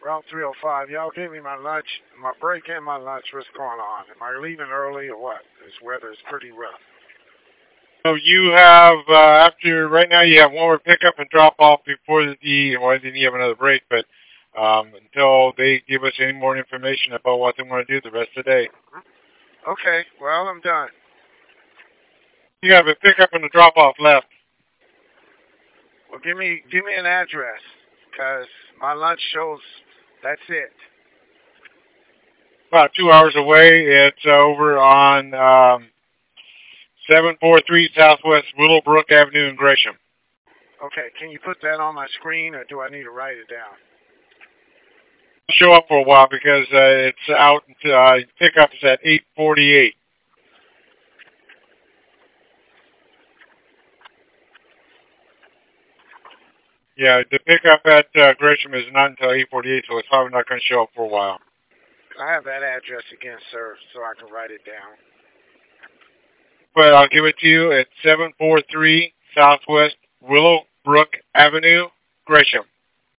Route 305. Y'all gave me my lunch, my break and my lunch. What's going on? Am I leaving early or what? This weather is pretty rough. So you have, after, right now you have one more pickup and drop off before then you have another break, but until they give us any more information about what they want to do the rest of the day. Okay, well, I'm done. You have a pickup and a drop off left. Well, give me an address, because my lunch shows that's it. About 2 hours away. It's over on 743 Southwest Willowbrook Avenue in Gresham. Okay, can you put that on my screen, or do I need to write it down? Show up for a while because it's out. Pickup is at 8:48. Yeah, the pickup at Gresham is not until 8:48, so it's probably not going to show up for a while. I have that address again, sir, so I can write it down. But I'll give it to you at 743 Southwest Willowbrook Avenue, Gresham.